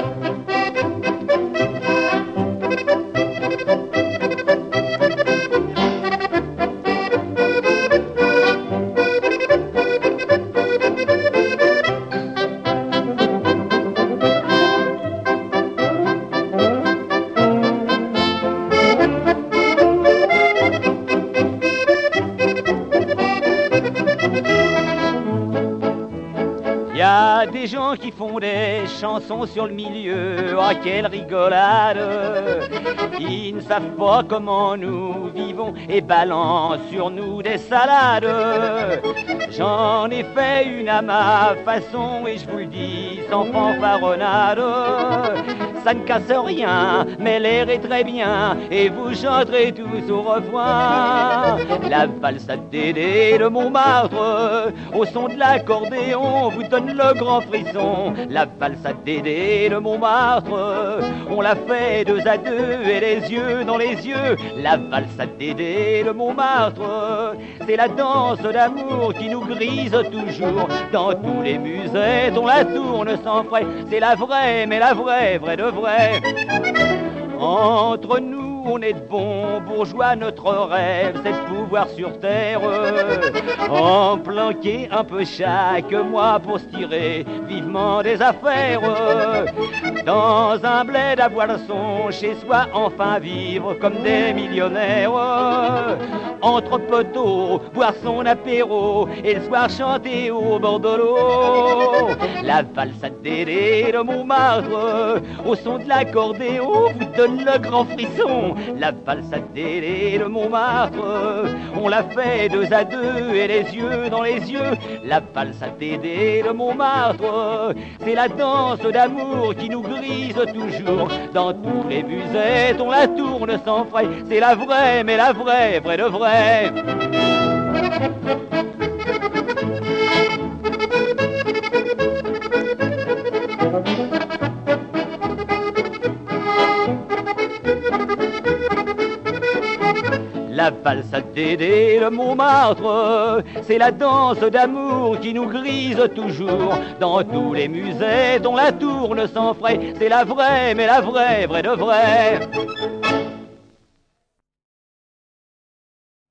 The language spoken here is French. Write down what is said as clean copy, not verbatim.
Y a des gens qui font des chansons sur le milieu, ah quelle rigolade. Ils ne savent pas comment nous vivons et balancent sur nous des salades. J'en ai fait une à ma façon et je vous le dis sans fanfaronnade. Ça ne casse rien, mais l'air est très bien et vous chanterez tous au revoir. La valse à Dédé de Montmartre, au son de l'accordéon, vous donne le grand frisson. La valse à Dédé de Montmartre, on l'a fait 2 à 2 et les yeux dans les yeux. La valse à Dédé de Montmartre, c'est la danse d'amour qui nous grise toujours. Dans tous les musées dont la tourne sans frais, c'est la vraie, mais la vraie, vraie de vrai. Entre nous, on est de bons bourgeois, notre rêve, c'est de pouvoir sur terre en planquer un peu chaque mois pour se tirer vivement des affaires. Dans un bled à Boisson, chez soi, enfin vivre comme des millionnaires. Entre poteaux, boire son apéro et le soir chanter au bord de l'eau. La valse à Dédé de Montmartre, au son de l'accordéon, vous donne le grand frisson. La valse à Dédé de Montmartre, on l'a fait 2 à 2 et les yeux dans les yeux. La valse à Dédé de Montmartre, c'est la danse d'amour qui nous grise toujours. Dans tous les musettes, on la tourne sans frais. C'est la vraie, mais la vraie, vraie de vrai. La valse à Dédé de Montmartre, c'est la danse d'amour qui nous grise toujours. Dans tous les musées dont la tourne sans frais, c'est la vraie, mais la vraie, vraie de vrai.